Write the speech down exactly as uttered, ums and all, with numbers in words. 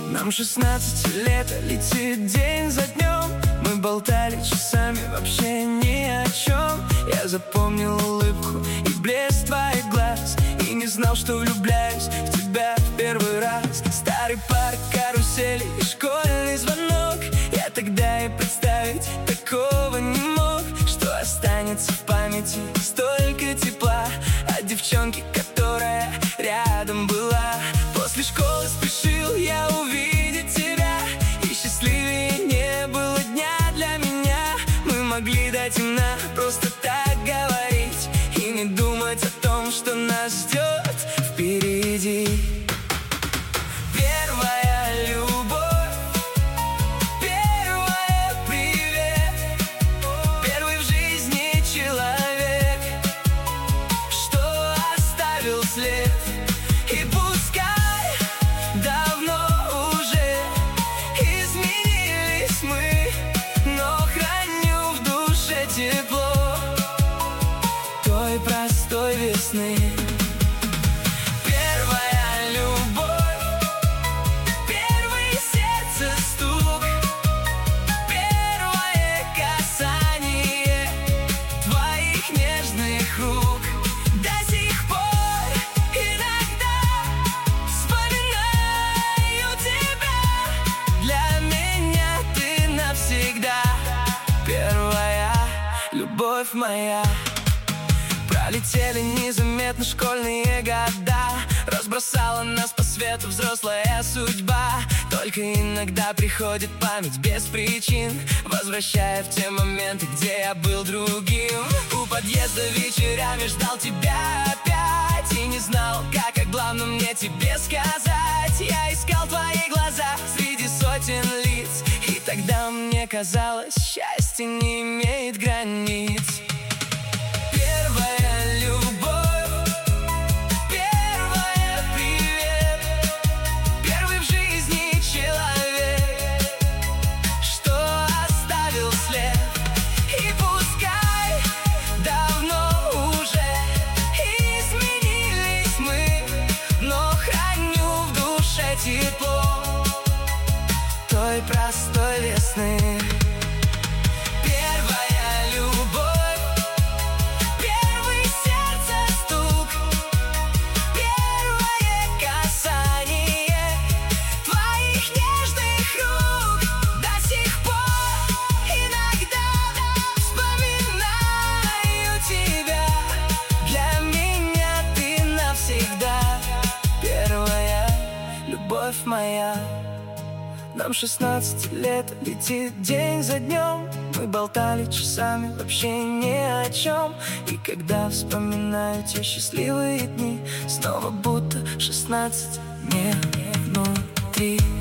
Нам шестнадцать лет, а летит день за днем. Мы болтали часами вообще ни о чем. Я запомнил улыбку и блеск твоих глаз, и не знал, что влюбляюсь в тебя в первый раз. Старый парк, карусели и школьный звонок. Я тогда и представить такого не мог, что останется в памяти столько тепла от девчонки, которая рядом была. После школы спешил я увидеть тебя, и счастливее не было дня для меня. Мы могли до темна просто так говорить и не думать о том, что нас ждет впереди. Первая любовь, первая привет, первый в жизни человек, что оставил след. И пускай давно уже изменились мы, но храню в душе тепло той простой весны. Первая любовь, первый сердце стук, первое касание твоих нежных рук. До сих пор иногда вспоминаю тебя, для меня ты навсегда. Первая любовь моя. Пролетели незаметно школьные года, разбросала нас по свету взрослая судьба. Только иногда приходит память без причин, возвращая в те моменты, где я был другим. У подъезда вечерами ждал тебя опять и не знал, как о главном мне тебе сказать. Я искал твои глаза среди сотен лиц, и тогда мне казалось, счастье не имеет границ. Первая любовь, первая привет, первый в жизни человек, что оставил след. И пускай давно уже изменились мы, но храню в душе тепло той простой весны. Любовь моя. Нам шестнадцать лет, летит день за днем. Мы болтали часами вообще ни о чем. И когда вспоминаю те счастливые дни, снова будто шестнадцать мне внутри.